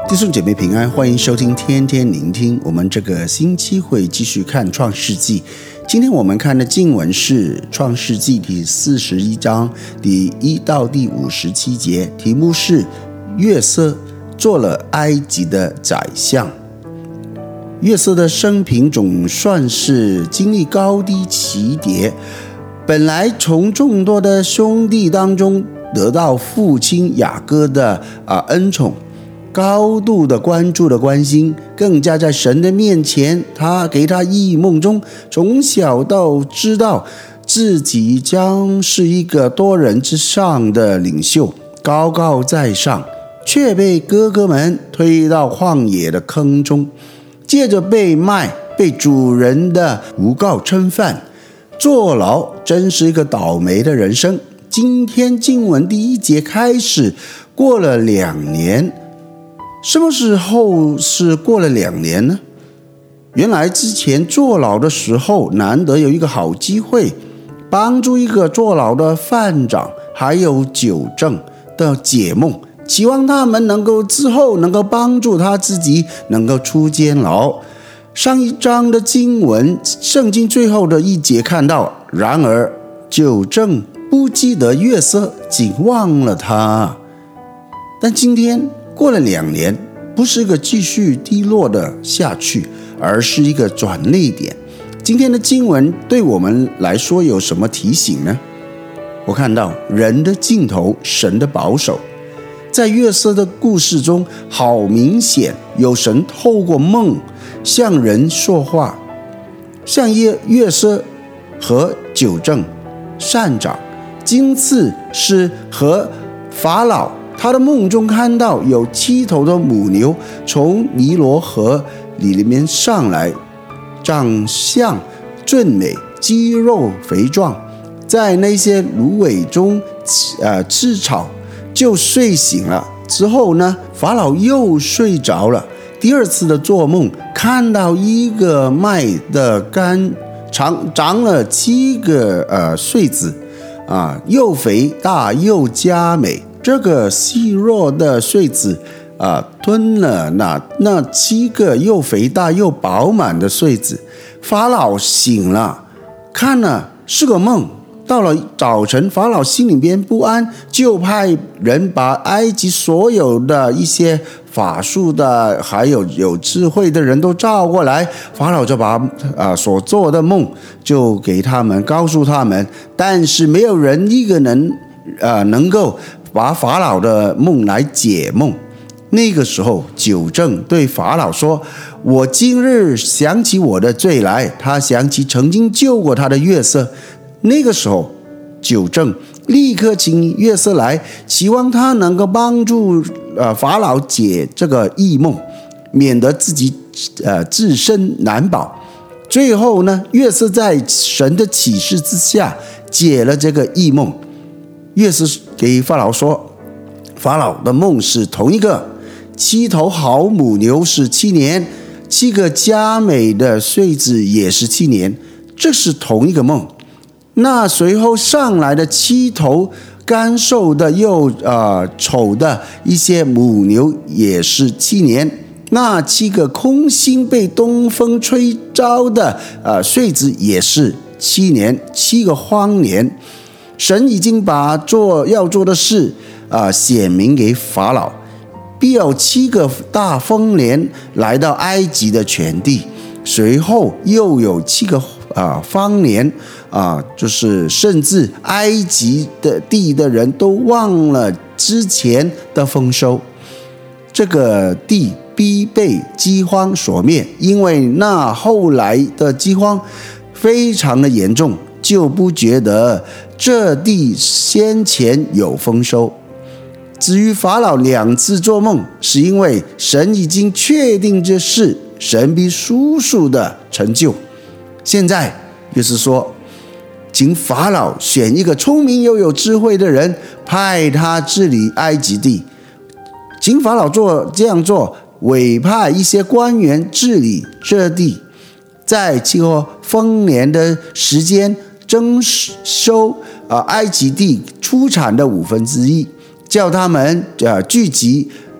弟兄姐妹平安，欢迎收听天天聆听。我们这个星期会继续看创世纪，今天我们看的经文是创世纪第41章第1到第57节，题目是约瑟做了埃及的宰相。约瑟的生平总算是经历高低起跌，本来从众多的兄弟当中得到父亲雅各的恩宠，高度的关注的关心，更加在神的面前，他给他异梦中，从小到知道自己将是一个多人之上的领袖，高高在上，却被哥哥们推到旷野的坑中，接着被卖，被主人的诬告称犯，坐牢，真是一个倒霉的人生。今天经文第1节开始，过了2年。什么时候是过了2年呢？原来之前坐牢的时候，难得有一个好机会，帮助一个坐牢的犯长还有酒政的解梦，期望他们能够之后能够帮助他自己能够出监牢。上一章的经文，圣经最后的1节看到，然而酒政不记得约瑟，竟忘了他。但今天过了2年，不是一个继续低落的下去，而是一个转捩点。今天的经文对我们来说有什么提醒呢？我看到人的尽头，神的保守。在约瑟的故事中，好明显有神透过梦向人说话，像约瑟和酒政、善长，今次是和法老。他的梦中看到有7头的母牛从尼罗河里面上来，长相俊美，肌肉肥壮，在那些芦苇中吃草，就睡醒了。之后呢，法老又睡着了。第2次的做梦，看到一个麦的杆长了7个穗子，又肥大又佳美。这个细弱的穗子吞了那7个又肥大又饱满的穗子。法老醒了，看了是个梦。到了早晨，法老心里边不安，就派人把埃及所有的一些法术的还有智慧的人都召过来。法老就把所做的梦就给他们，告诉他们，但是没有人一个人能够把法老的梦来解梦。那个时候，酒政对法老说：“我今日想起我的罪来。”他想起曾经救过他的约瑟。那个时候，酒政立刻请约瑟来，期望他能够帮助法老解这个异梦，免得自己自身难保。最后呢，约瑟在神的启示之下解了这个异梦。约瑟给法老说，法老的梦是同一个，7头好母牛是7年，7个佳美的穗子也是7年，这是同一个梦。那随后上来的7头干瘦的又丑的一些母牛也是7年，那7个空心被东风吹着的穗子也是7年，7个荒年。神已经把要做的事显明给法老，必有7个大丰年来到埃及的全地，随后又有7个荒年就是甚至埃及的地的人都忘了之前的丰收，这个地必被饥荒所灭，因为那后来的饥荒非常的严重，就不觉得这地先前有丰收。至于法老2次做梦，是因为神已经确定这事，神必速速的成就。现在约瑟说，请法老选一个聪明又有智慧的人，派他治理埃及地。请法老这样做，委派一些官员治理这地，在7个丰年的时间征收埃及地出产的1/5，叫他们聚集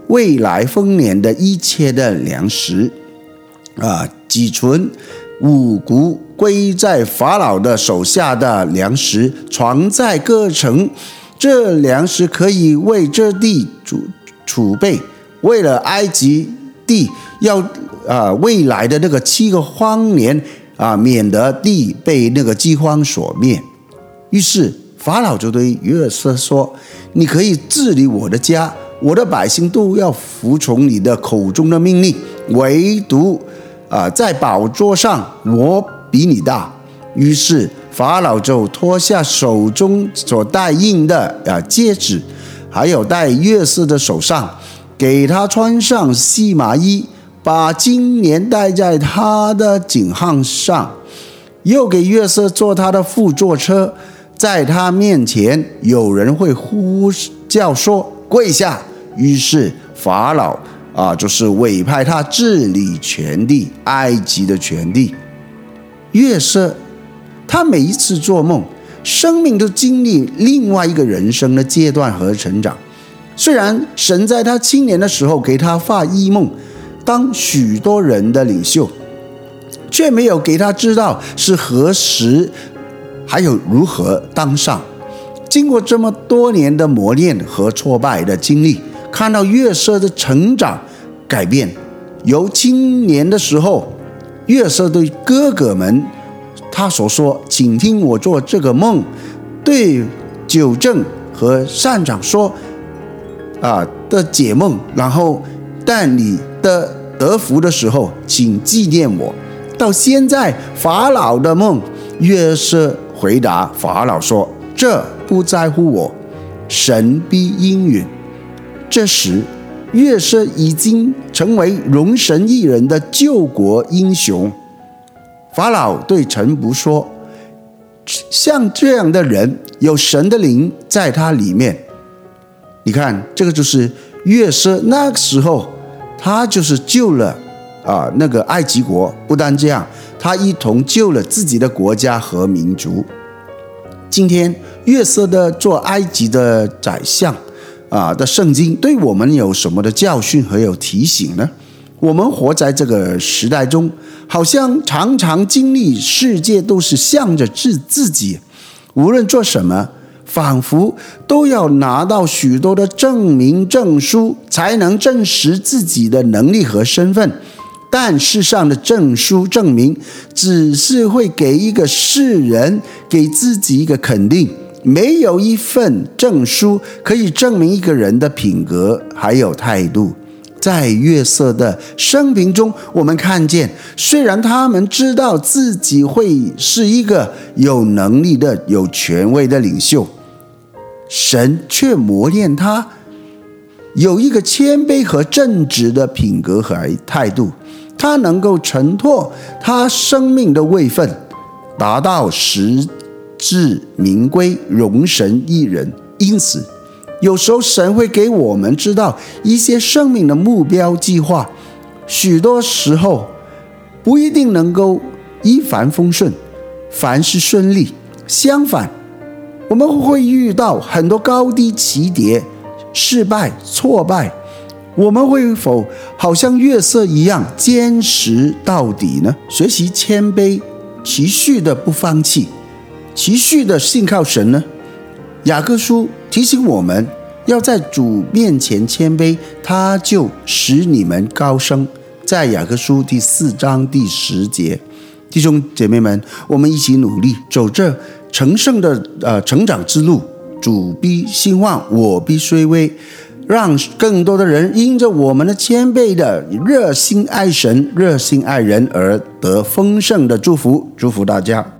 未来丰年的一切的粮食，积存五谷归在法老的手下的粮食，藏在各城。这粮食可以为这地储备，为了埃及地要未来的那个7个荒年免得地被那个饥荒所灭。于是法老就对约瑟说：你可以治理我的家，我的百姓都要服从你的口中的命令，唯独在宝座上我比你大。于是法老就脱下手中所戴印的戒指，还有戴约瑟的手上，给他穿上细麻衣，把金链戴在他的颈项上，又给约瑟坐他的副座车。在他面前有人会呼叫说跪下，于是法老就是委派他治理全地，埃及的全地。约瑟他每一次做梦，生命都经历另外一个人生的阶段和成长。虽然神在他青年的时候给他发异梦，当许多人的领袖，却没有给他知道是何时还有如何当上。经过这么多年的磨练和挫败的经历，看到约瑟的成长改变。由青年的时候，约瑟对哥哥们他所说，请听我做这个梦，对纠正和善长说的解梦，然后但你的得福的时候请纪念我。到现在法老的梦，约瑟回答法老说：这不在乎我，神必应允。这时约瑟已经成为容神一人的救国英雄。法老对臣仆说：像这样的人，有神的灵在他里面。你看，这个就是约瑟那个时候，他就是救了那个埃及国。不但这样，他一同救了自己的国家和民族。今天约瑟的做埃及的宰相的圣经对我们有什么的教训和有提醒呢？我们活在这个时代中，好像常常经历世界都是向着自己，无论做什么，仿佛都要拿到许多的证明证书，才能证实自己的能力和身份。但世上的证书证明只是会给一个世人，给自己一个肯定，没有一份证书可以证明一个人的品格还有态度。在约瑟的生平中，我们看见，虽然他们知道自己会是一个有能力的、有权威的领袖，神却磨练他有一个谦卑和正直的品格和态度。他能够承托他生命的位分，达到实至名归，容神一人。因此有时候神会给我们知道一些生命的目标计划，许多时候不一定能够一帆风顺，凡事顺利。相反，我们会遇到很多高低起跌，失败挫败。我们会否好像约瑟一样坚持到底呢？学习谦卑，持续的不放弃，持续的信靠神呢？雅各书提醒我们要在主面前谦卑，他就使你们高升。在雅各书第4章第10节，弟兄姐妹们，我们一起努力走这成圣的成长之路。主必兴旺，我必衰微，让更多的人因着我们的谦卑的热心爱神、热心爱人而得丰盛的祝福。祝福大家。